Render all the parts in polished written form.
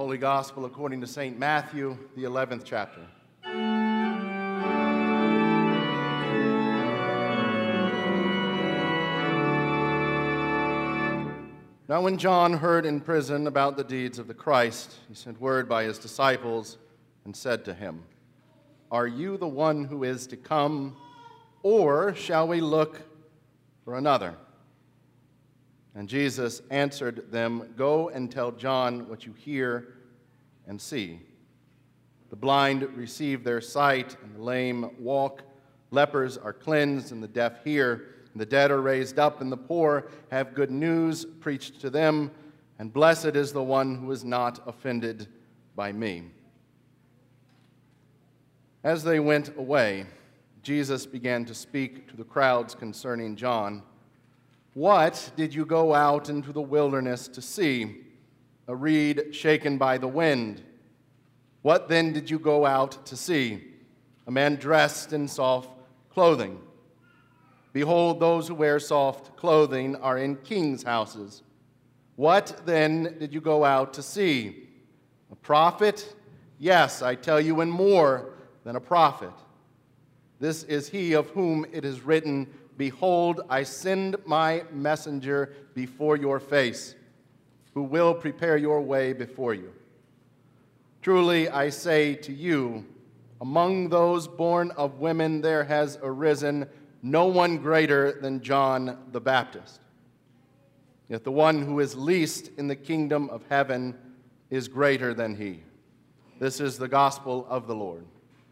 Holy Gospel according to St. Matthew, the 11th chapter. Now when John heard in prison about the deeds of the Christ, he sent word by his disciples and said to him, "Are you the one who is to come, or shall we look for another?" And Jesus answered them, "Go and tell John what you hear and see. The blind receive their sight, and the lame walk. Lepers are cleansed, and the deaf hear. And the dead are raised up, and the poor have good news preached to them. And blessed is the one who is not offended by me." As they went away, Jesus began to speak to the crowds concerning John. "What did you go out into the wilderness to see? A reed shaken by the wind. What then did you go out to see? A man dressed in soft clothing. Behold, those who wear soft clothing are in kings' houses. What then did you go out to see? A prophet? Yes, I tell you, and more than a prophet. This is he of whom it is written, 'Behold, I send my messenger before your face, who will prepare your way before you.' Truly I say to you, among those born of women there has arisen no one greater than John the Baptist. Yet the one who is least in the kingdom of heaven is greater than he." This is the gospel of the Lord.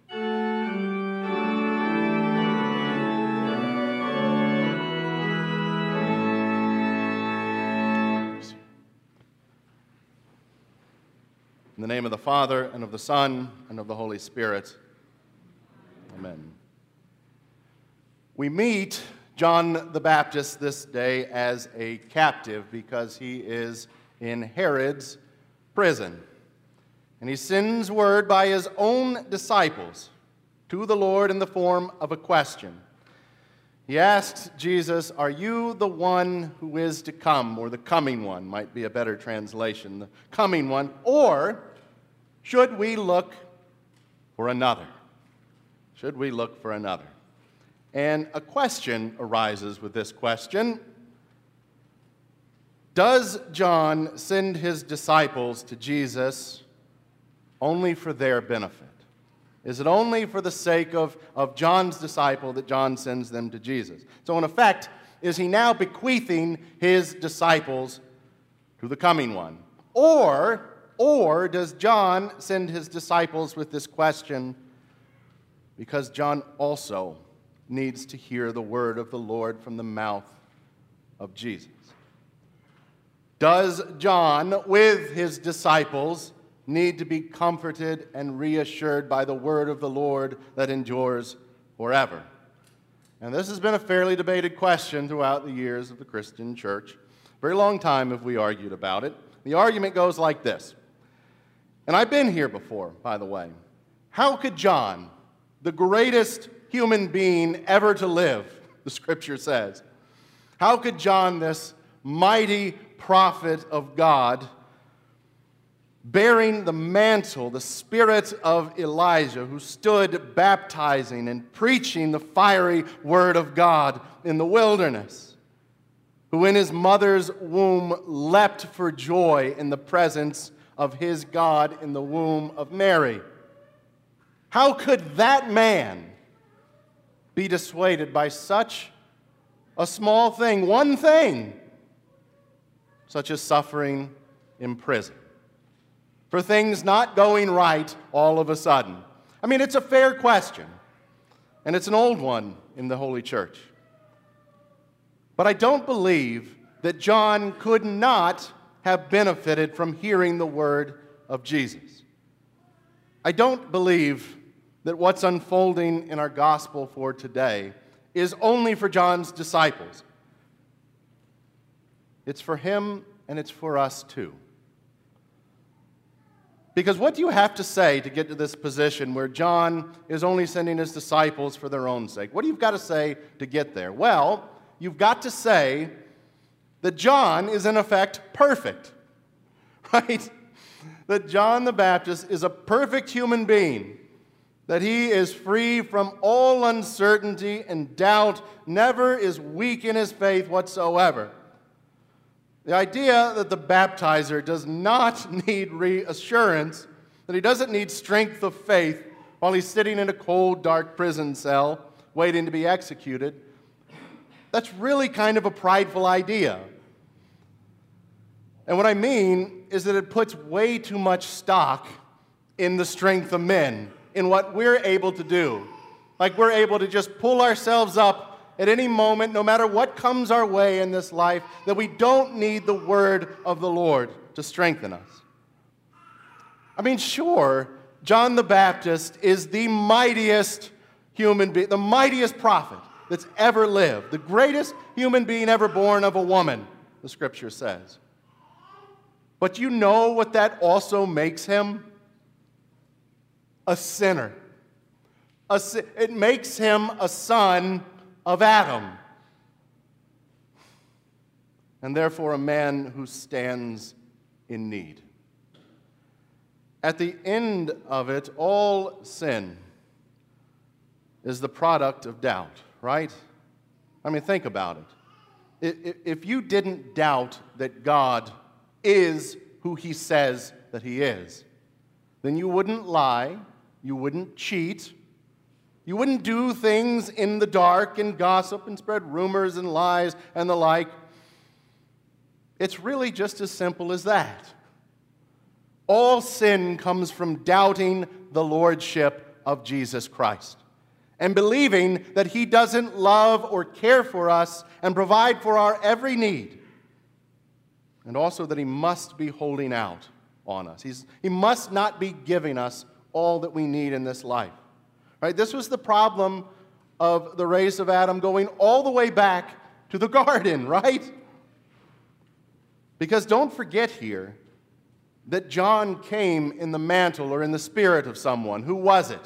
In the name of the Father, and of the Son, and of the Holy Spirit. Amen. We meet John the Baptist this day as a captive because he is in Herod's prison. And he sends word by his own disciples to the Lord in the form of a question. He asks Jesus, "Are you the one who is to come?" Or the coming one might be a better translation. The coming one. Or should we look for another? Should we look for another? And a question arises with this question. Does John send his disciples to Jesus only for their benefit? Is it only for the sake of John's disciple that John sends them to Jesus? So in effect, is he now bequeathing his disciples to the coming one? Or does John send his disciples with this question because John also needs to hear the word of the Lord from the mouth of Jesus? Does John, with his disciples, need to be comforted and reassured by the word of the Lord that endures forever? And this has been a fairly debated question throughout the years of the Christian church. Very long time have we argued about it. The argument goes like this. And I've been here before, by the way. How could John, the greatest human being ever to live, the scripture says, how could John, this mighty prophet of God, bearing the mantle, the spirit of Elijah, who stood baptizing and preaching the fiery word of God in the wilderness, who in his mother's womb leapt for joy in the presence of his God in the womb of Mary, how could that man be dissuaded by such a small thing, one thing, such as suffering in prison, for things not going right all of a sudden? I mean, it's a fair question, and it's an old one in the Holy Church. But I don't believe that John could not have benefited from hearing the word of Jesus. I don't believe that what's unfolding in our gospel for today is only for John's disciples. It's for him and it's for us too. Because what do you have to say to get to this position where John is only sending his disciples for their own sake? What do you got to say to get there? Well, you've got to say that John is in effect perfect, right? that John the Baptist is a perfect human being, that he is free from all uncertainty and doubt, never is weak in his faith whatsoever. The idea that the baptizer does not need reassurance, that he doesn't need strength of faith while he's sitting in a cold, dark prison cell waiting to be executed, that's really kind of a prideful idea. And what I mean is that it puts way too much stock in the strength of men, in what we're able to do. Like we're able to just pull ourselves up at any moment, no matter what comes our way in this life, that we don't need the word of the Lord to strengthen us. I mean, sure, John the Baptist is the mightiest human being, the mightiest prophet that's ever lived, the greatest human being ever born of a woman, the Scripture says. But you know what that also makes him? A sinner. It makes him a son of Adam, and therefore a man who stands in need. At the end of it, all sin is the product of doubt, right? I mean, think about it. If you didn't doubt that God is who he says that he is, then you wouldn't lie, you wouldn't cheat, you wouldn't do things in the dark and gossip and spread rumors and lies and the like. It's really just as simple as that. All sin comes from doubting the lordship of Jesus Christ and believing that he doesn't love or care for us and provide for our every need, and also that he must be holding out on us. He must not be giving us all that we need in this life. Right? This was the problem of the race of Adam going all the way back to the garden, right? Because don't forget here that John came in the mantle or in the spirit of someone. Who was it?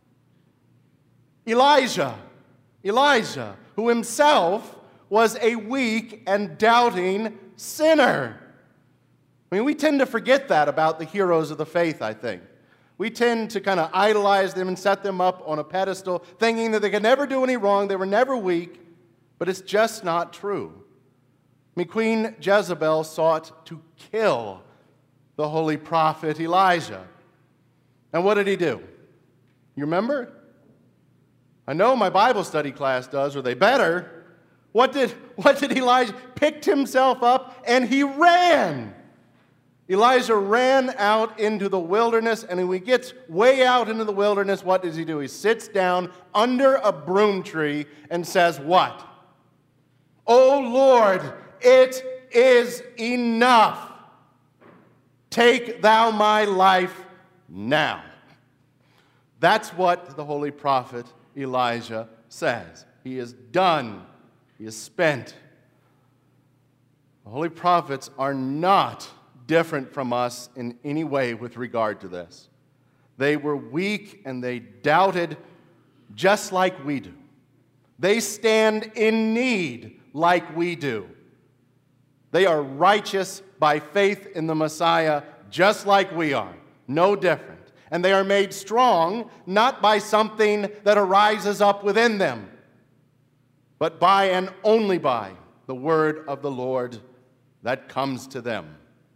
Elijah. Elijah, who himself was a weak and doubting sinner. I mean, we tend to forget that about the heroes of the faith, I think. We tend to kind of idolize them and set them up on a pedestal, thinking that they could never do any wrong, they were never weak, but it's just not true. I mean, Queen Jezebel sought to kill the holy prophet Elijah. And what did he do? You remember? I know my Bible study class does, or they better. What did Elijah? Picked himself up and he ran. Elijah ran out into the wilderness, and when he gets way out into the wilderness, what does he do? He sits down under a broom tree and says, what? "Oh Lord, it is enough. Take thou my life now." That's what the holy prophet Elijah says. He is done. He is spent. The holy prophets are not different from us in any way with regard to this. They were weak and they doubted just like we do. They stand in need like we do. They are righteous by faith in the Messiah just like we are, no different. And they are made strong not by something that arises up within them, but by and only by the word of the Lord that comes to them.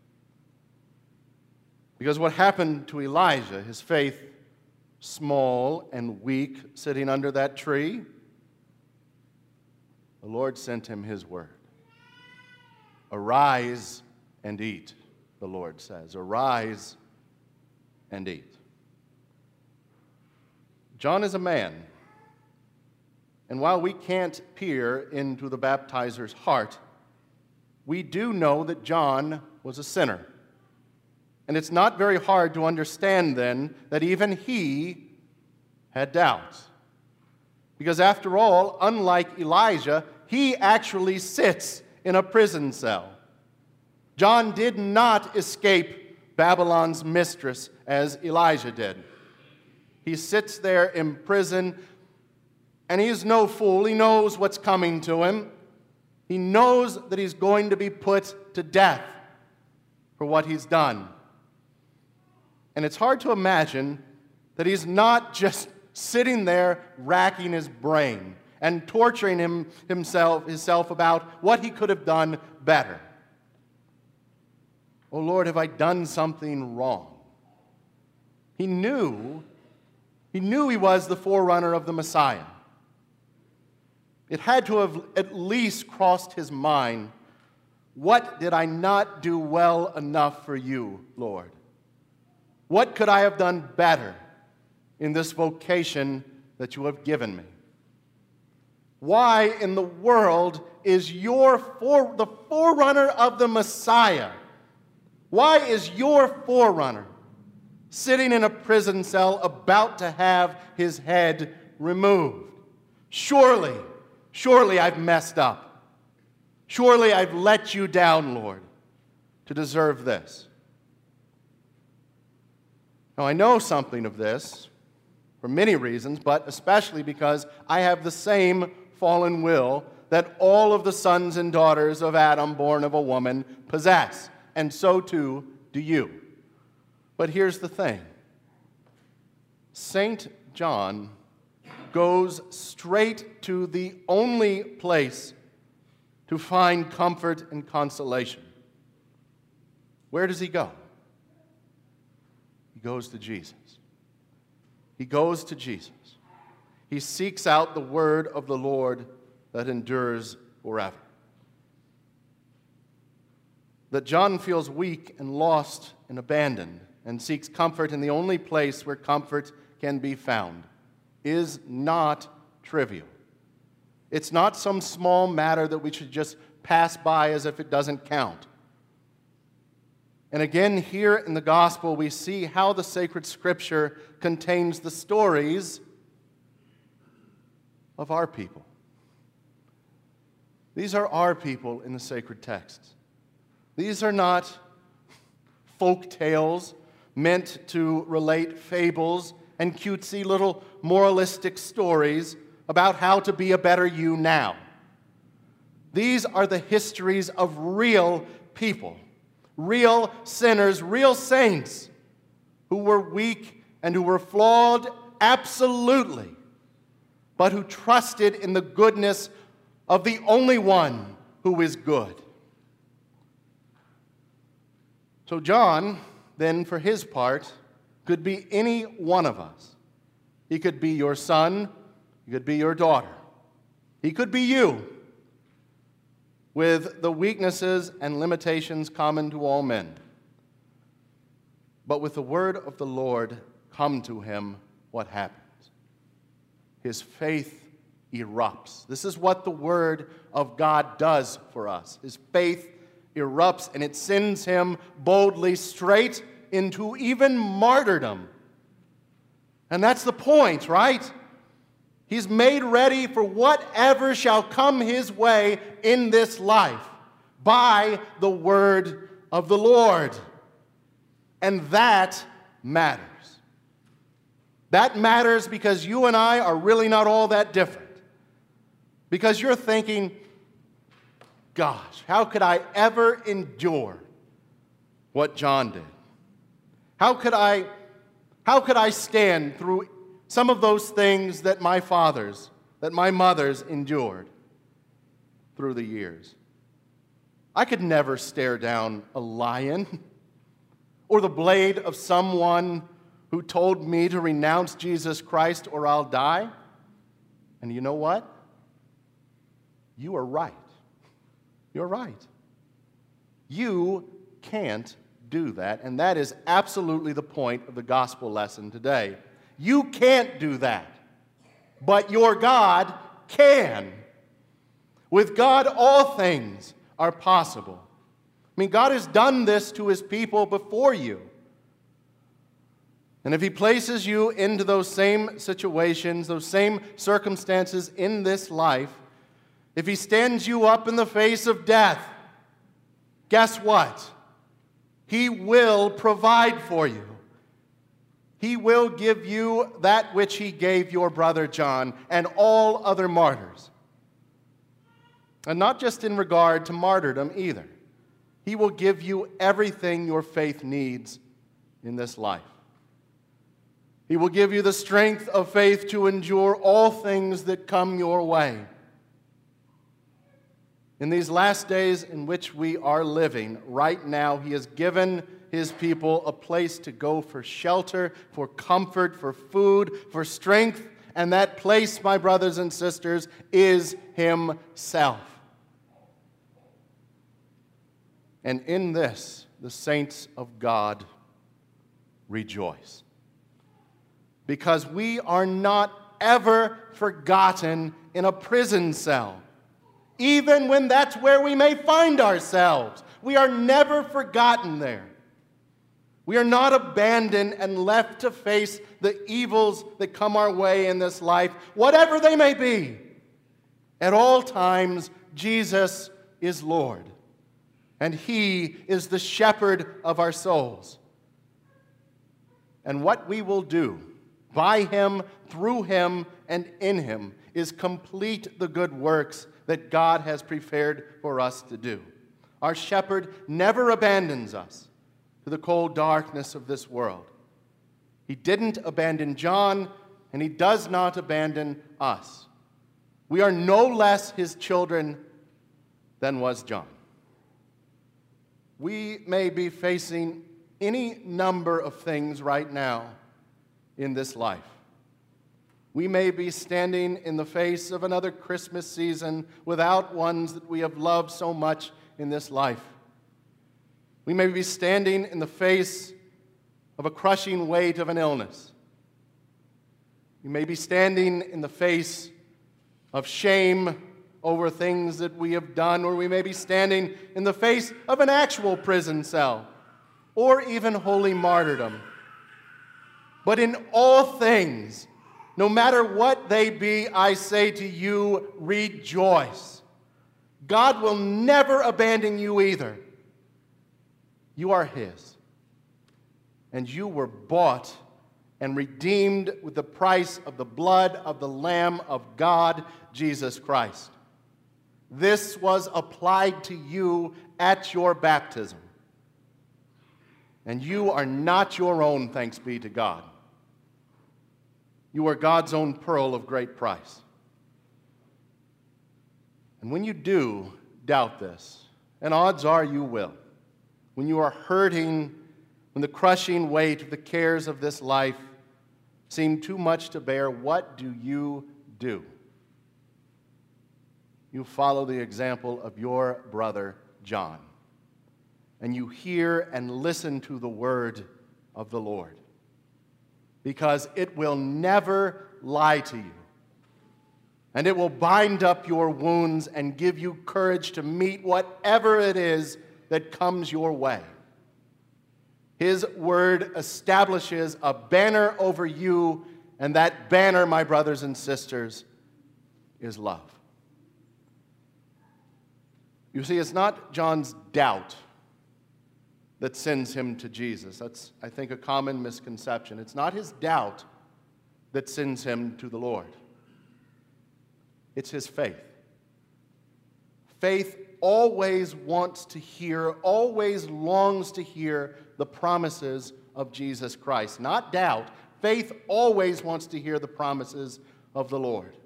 Because what happened to Elijah, his faith small and weak, sitting under that tree, the Lord sent him his word. Arise and eat, the Lord says. Arise and eat. John is a man, and while we can't peer into the baptizer's heart, we do know that John was a sinner. And it's not very hard to understand then that even he had doubts. Because after all, unlike Elijah, he actually sits in a prison cell. John did not escape Babylon's mistress as Elijah did. He sits there in prison, and he is no fool. He knows what's coming to him. He knows that he's going to be put to death for what he's done. And it's hard to imagine that he's not just sitting there racking his brain and torturing himself about what he could have done better. Oh Lord, have I done something wrong? He knew he was the forerunner of the Messiah. It had to have at least crossed his mind, what did I not do well enough for you, Lord? What could I have done better in this vocation that you have given me? Why in the world is the forerunner of the Messiah? Why is your forerunner sitting in a prison cell about to have his head removed? Surely I've messed up. Surely I've let you down, Lord, to deserve this. Now, I know something of this for many reasons, but especially because I have the same fallen will that all of the sons and daughters of Adam born of a woman possess, and so too do you. But here's the thing. St. John goes straight to the only place to find comfort and consolation. Where does he go? He goes to Jesus. He goes to Jesus. He seeks out the word of the Lord that endures forever. That John feels weak and lost and abandoned and seeks comfort in the only place where comfort can be found is not trivial. It's not some small matter that we should just pass by as if it doesn't count. And again, here in the gospel, we see how the sacred scripture contains the stories of our people. These are our people in the sacred texts. These are not folk tales meant to relate fables and cutesy little moralistic stories about how to be a better you now. These are the histories of real people, real sinners, real saints who were weak and who were flawed, absolutely, but who trusted in the goodness of the only one who is good. So John, then, for his part, could be any one of us. He could be your son, he could be your daughter. He could be you, with the weaknesses and limitations common to all men. But with the word of the Lord come to him, what happens? His faith erupts. This is what the word of God does for us. His faith erupts, and it sends him boldly straight into even martyrdom. And that's the point, right? He's made ready for whatever shall come his way in this life by the word of the Lord. And that matters. That matters because you and I are really not all that different. Because you're thinking, gosh, how could I ever endure what John did? How could I stand through some of those things that my fathers, that my mothers endured through the years? I could never stare down a lion or the blade of someone who told me to renounce Jesus Christ or I'll die. And you know what? You are right. You're right. You can't do that, and that is absolutely the point of the gospel lesson today. You can't do that, but your God can. With God, all things are possible. I mean, God has done this to his people before you. And if he places you into those same situations, those same circumstances in this life, if he stands you up in the face of death, guess what? He will provide for you. He will give you that which he gave your brother John and all other martyrs. And not just in regard to martyrdom either. He will give you everything your faith needs in this life. He will give you the strength of faith to endure all things that come your way. In these last days in which we are living, right now, He has given His people a place to go for shelter, for comfort, for food, for strength, and that place, my brothers and sisters, is Himself. And in this, the saints of God rejoice. Because we are not ever forgotten in a prison cell, even when that's where we may find ourselves. We are never forgotten there. We are not abandoned and left to face the evils that come our way in this life, whatever they may be. At all times, Jesus is Lord, and He is the shepherd of our souls. And what we will do by Him, through Him, and in Him is complete the good works that God has prepared for us to do. Our shepherd never abandons us to the cold darkness of this world. He didn't abandon John, and He does not abandon us. We are no less His children than was John. We may be facing any number of things right now in this life. We may be standing in the face of another Christmas season without ones that we have loved so much in this life. We may be standing in the face of a crushing weight of an illness. We may be standing in the face of shame over things that we have done, or we may be standing in the face of an actual prison cell, or even holy martyrdom. But in all things, no matter what they be, I say to you, rejoice. God will never abandon you either. You are His. And you were bought and redeemed with the price of the blood of the Lamb of God, Jesus Christ. This was applied to you at your baptism. And you are not your own, thanks be to God. You are God's own pearl of great price. And when you do doubt this, and odds are you will, when you are hurting, when the crushing weight of the cares of this life seem too much to bear, what do? You follow the example of your brother John, and you hear and listen to the word of the Lord, because it will never lie to you, and it will bind up your wounds and give you courage to meet whatever it is that comes your way. His word establishes a banner over you, and that banner, my brothers and sisters, is love. You see, it's not John's doubt that sends him to Jesus. That's, I think, a common misconception. It's not his doubt that sends him to the Lord. It's his faith. Faith always wants to hear, always longs to hear the promises of Jesus Christ. Not doubt. Faith always wants to hear the promises of the Lord.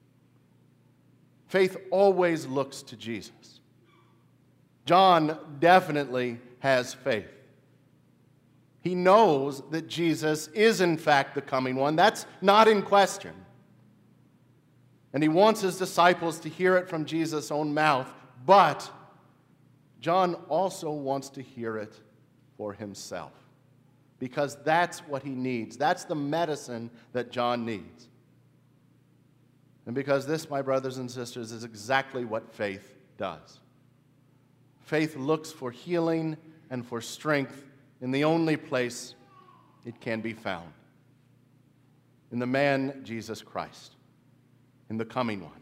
Faith always looks to Jesus. John definitely has faith. He knows that Jesus is in fact the coming one. That's not in question. And he wants his disciples to hear it from Jesus' own mouth. But John also wants to hear it for himself, because that's what he needs. That's the medicine that John needs. And because this, my brothers and sisters, is exactly what faith does. Faith looks for healing and for strength in the only place it can be found, in the man Jesus Christ, in the coming one.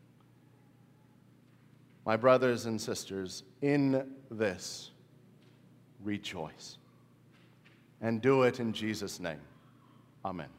My brothers and sisters, in this, rejoice. And do it in Jesus' name. Amen.